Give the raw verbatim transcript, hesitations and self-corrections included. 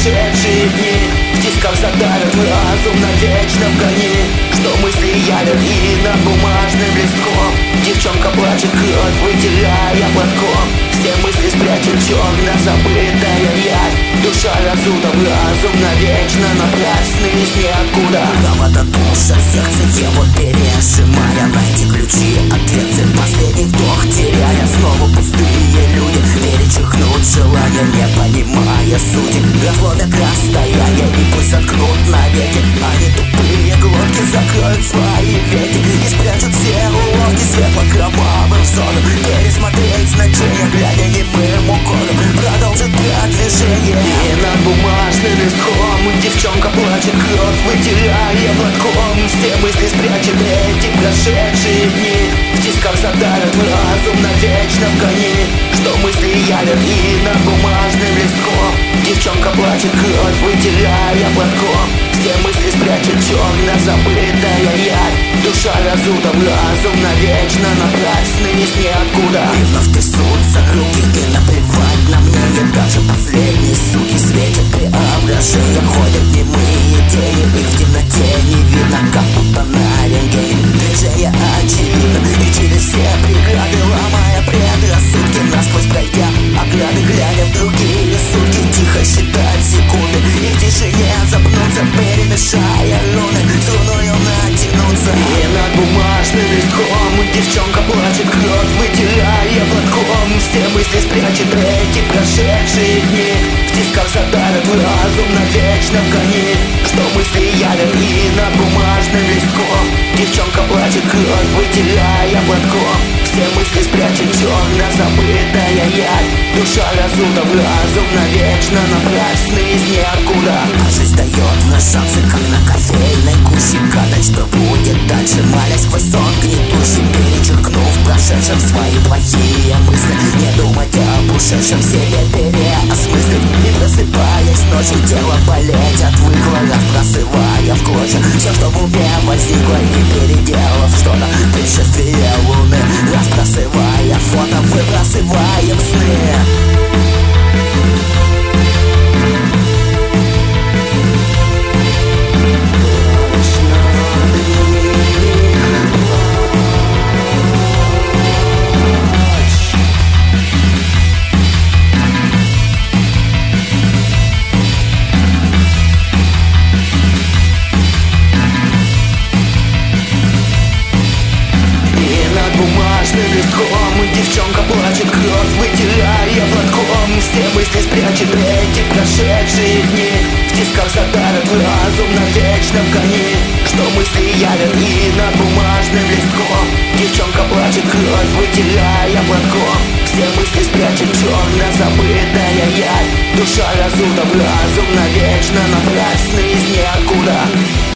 прошедшие дни в тисках задавят разум навечно в гони. Что мысли явят и над бумажным листком девчонка плачет, кровь вытирая платком. Все мысли спрячет черно забытая явь. Душа разута в разум навечно направь сны из ниоткуда. Провода душа, сердце его пережимая. Найти ключи, ответы, последний вдох теряя. Снова пустые люди перечеркнут желания, не понимая сути разломят расстояние и пусть заткнут навеки. Они тупые глотки закроют свои веки и спрячут все уловки светло-кровавым зоном. Пересмотреть значение, глядя немым уколом, продолжит продвижение. И над бумажным листком девчонка плачет, кровь вытирая платком. Все мысли спрячет эти прошедшие дни в тисках задавят разум навечно в гони. Что мысли явят и над бумажным листком девчонка плачет, кровь вытирая платком. Все мысли спрячет черно забытая явь. Душа разута в разум навечно направь сны из ниоткуда. И вновь трясутся руки и наплевать на мнение. Даже последние суки светят преображение. Ходят немые тени, их в темноте не видно, как будто на рентгене. Движение очевидно и через все преграды, ломая предрассудки, насквозь пройдя ограды, глядя в другие сутки, тихо считать секунды и в тишине запнуться, перемешая руны, струною натянуться. И над бумажным листком девчонка плачет, кровь вытирая платком. Все мысли спрячет эти прошедшие дни в тисках задавят разум навечно в гони. Что мысли явят и над бумажным листком девчонка плачет, кровь вытирая платком. Все мысли спрячет черно забытая явь. Душа разута в разум навечно направь сны из ниоткуда. А жизнь дает мне шансы, как на кофейной куще. Гадать, что будет дальше, молясь сквозь сон гнетущий, перечеркнув прошедшим свои плохие мысли. Не думать об ушедшем, себе переосмыслить. И просыпаясь ночью, тело болеть отвыкло, разбрасывая в клочья все, что в уме возникло, и переделав что-то предшествие луны. Разбрасывая фото, выбрасываем сны. Девчонка плачет, кровь вытирая платком. Все мысли спрячет эти прошедшие дни в тисках задавят разум навечно в гони. Что мысли явят и над бумажным листком девчонка плачет, кровь вытирая платком. Все мысли спрячет черно забытая явь. Душа разута в разум навечно